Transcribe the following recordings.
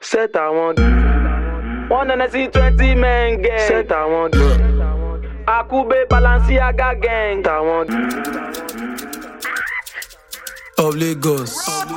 Set àwọn 120 men gang. Set àwọn Akube Balenciaga gang. Tàwọn of Lagos.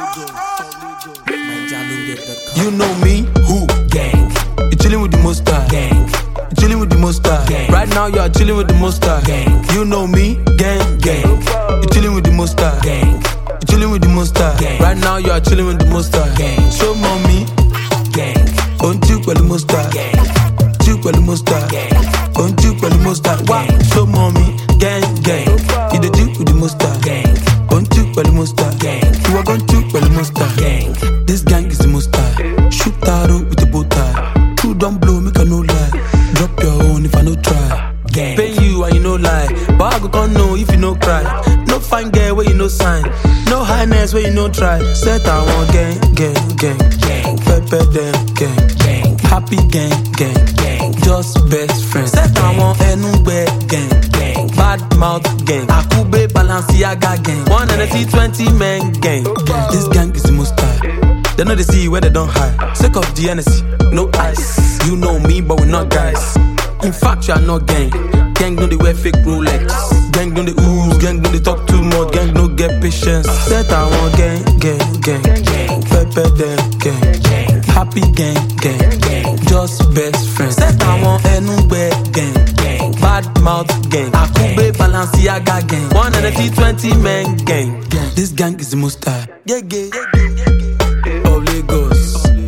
You know me, who? Gang. You chillin' with the Monster. Gang. You chillin' with the Monster. Gang. Right now you are chillin' with the Monster. Gang. You know me, gang, gang. You chillin' with the Monster. Gang. You chillin' with the Monster. Gang. Right now you are chillin' with the Monster. Gang. Show mommy, gang. Don't you with the Monster. Gang. You with the Monster. Gang. Don't you with the Monster. Wow. Show mommy, gang, gang. You the Duke with the Monster. Gang. Don't you with the Monster. Gang. You are going to with the Monster. Gang. This gang is the Monster. Shoot arrow with the bow tie. You don't blow, make a no lie. Drop your own if I no try. Gang. Pay you and you no lie. But I go gon' know if you no cry. No fine girl where you no sign. No highness where you no try. Set I want gang, gang, gang, gang. Pepper them, gang, gang. Happy gang, gang, gang. Just best friends. Set I want anywhere, gang, gang. Bad mouth gang. Akube Balenciaga gang. 120 men gang. This gang is the most high. They know they see where they don't hide. Sake of the NSC, no ice. You know me, but we're not guys. In fact, you are not gang. Gang no they wear fake Rolex. Gang no they ooze. Gang no they talk too much. Gang no get patience. Set I want gang, gang, gang, gang. Pepper them, gang, gang. Happy gang, gang, gang. Just best friends. Set I want anywhere, gang, gang. Bad mouth gang. Akube Balenciaga gang. 120 men gang. This gang is the most high. Yeah, yeah, yeah. Of Lagos.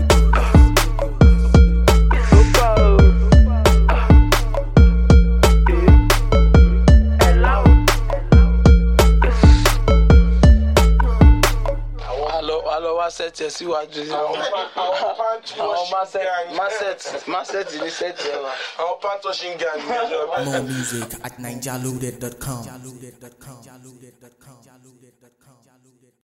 Set yẹ síwájú sí àwọn máṣẹ́ẹ̀tì ní sẹ́ẹ̀tì ẹ̀ wá. Àwọn pàǹtọ́ṣì ń gà ní ìjọba. More music at NigerLoaded.com.